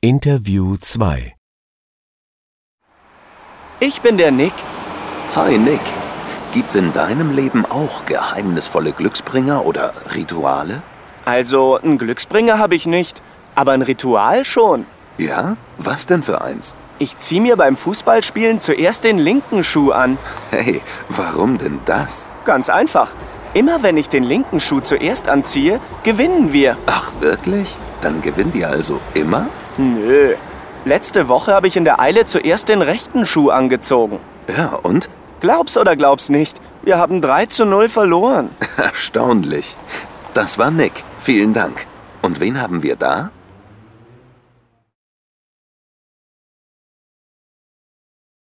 Interview 2. Ich bin der Nick. Hi Nick, gibt's in deinem Leben auch geheimnisvolle Glücksbringer oder Rituale? Also, einen Glücksbringer habe ich nicht, aber ein Ritual schon. Ja? Was denn für eins? Ich ziehe mir beim Fußballspielen zuerst den linken Schuh an. Hey, warum denn das? Ganz einfach. Immer wenn ich den linken Schuh zuerst anziehe, gewinnen wir. Ach wirklich? Dann gewinnt ihr also immer? Nö. Letzte Woche habe ich in der Eile zuerst den rechten Schuh angezogen. Ja, und? Glaub's oder glaub's nicht, wir haben 3:0 verloren. Erstaunlich. Das war Nick. Vielen Dank. Und wen haben wir da?